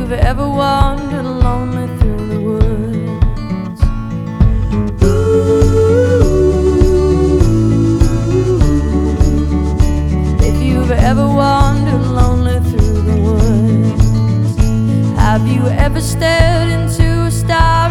you've ever wandered lonely through the woods. Ooh, if you've ever wandered lonely through the woods, have you ever stared into a star